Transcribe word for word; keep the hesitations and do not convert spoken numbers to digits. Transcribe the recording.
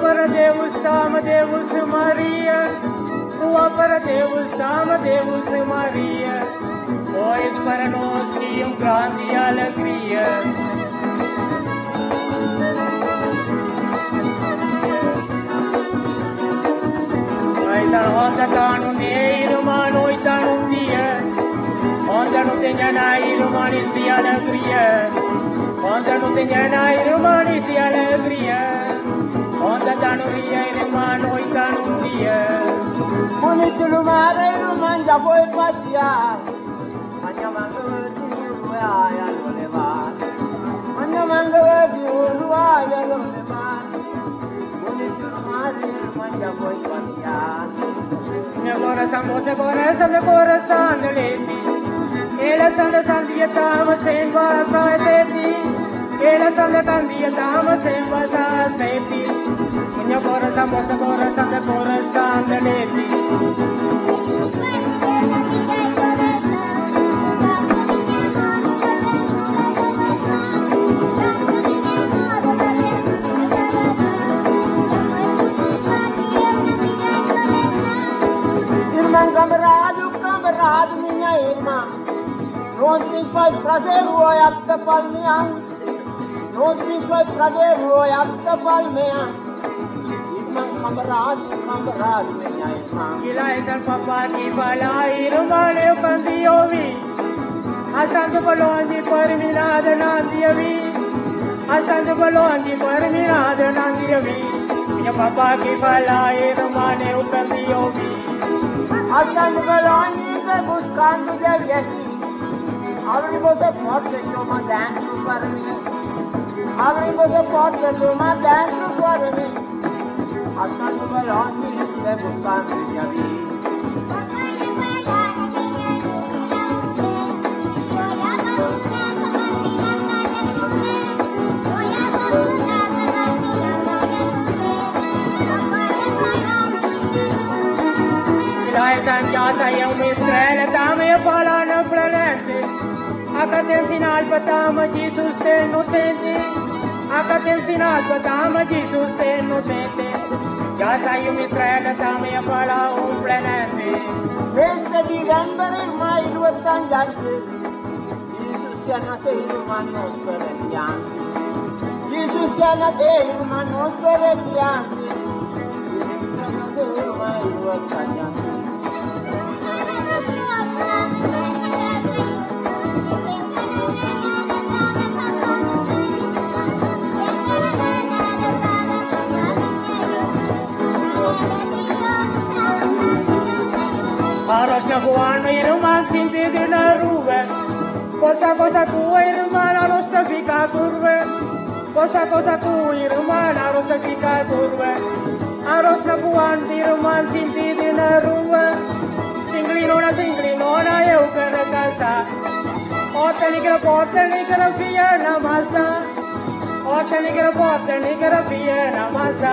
para Deus, tama Deus Maria. Rua para Deus, tama Deus Maria. Pois para nós que um grande alegria. Mas a onda tá no meio, uma noite tá num dia. Onda não tem nada, irmã, e se alegria. Onda não tem nada, irmã, e se alegria. Onda tá no dia, irmã, noite tá num dia. Bonito no mar, irmã, já foi passear. Minha manga de uruaia no levar. Minha manga de uruaia no levar. Bonito no mar, irmã, já foi passear. Minha coração, você coração, de coração de leite. Ela sanda sandia tama sem vasa seti. Ela sanda sandia tama sem vasa seti. Minha coração, você coração, de coração de leite. Irmã camarada, camarada, minha irmã. Nós nos faz prazer o olhar da palmeira. Nós nos faz prazer o olhar da palmeira. Irmã camarada, camarada, minha irmã. Ila esal papa ki bala irmã eu canti ouvi. A santo balonde perminada nandi ouvi. A santo balonde perminada nandi ouvi. Minha papa ki bala irmã eu canti ouvi. A santo balonde vai buscando de aqui. Abre você porta que eu mando dentro para mim. Abre você porta que eu mando dentro para mim. A santo balonde vai buscando de aqui. Casa e uma estrela também fala no planeta. Acá tem sinal para tama Jesus tem inocente. Acá tem sinal para tama Jesus tem inocente. Casa e uma estrela também fala um planeta. Este December irmã ഇരുപത്തഞ്ചാം Jesus ya nace irmã nos perdiante. Jesus ya nace irmã nos perdiante. Jesus ya nace irmã ഇരുപത്തഞ്ചാം Aros na buwan na irmã simpido na rua. Cosa cosa tua irmã aros na fica curva. Cosa cosa tua irmã aros na fica curva. Aros na buwan irmã simpido na rua. Singlinona singlinona eu quero casar. Ota nigra pota nigra fia na massa. Ota nigra pota nigra fia na massa.